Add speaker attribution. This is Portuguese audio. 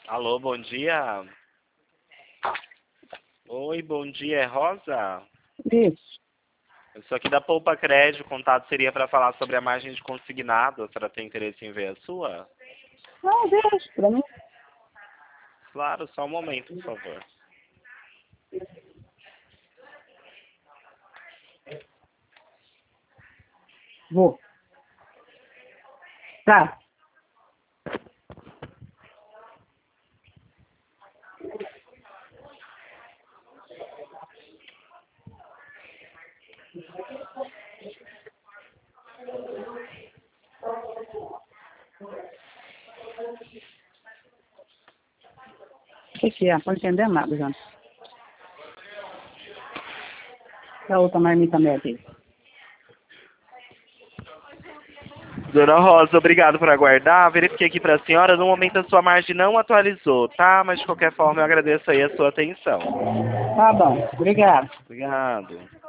Speaker 1: Alô, bom dia. Oi, bom dia, é Rosa?
Speaker 2: Isso.
Speaker 1: Eu sou aqui da Poupa Crédito, o contato seria para falar sobre a margem de consignado. A senhora tem interesse em ver a sua?
Speaker 2: Não, deixa pra mim.
Speaker 1: Claro, só um momento, por favor.
Speaker 2: Vou. Tá. O que é? Não tô entendendo nada, já. É a outra marmita média aí.
Speaker 1: Dona Rosa, obrigado por aguardar. Verifiquei aqui para a senhora. No momento a sua margem não atualizou, tá? Mas de qualquer forma eu agradeço aí a sua atenção.
Speaker 2: Tá bom. Obrigado.
Speaker 1: Obrigado.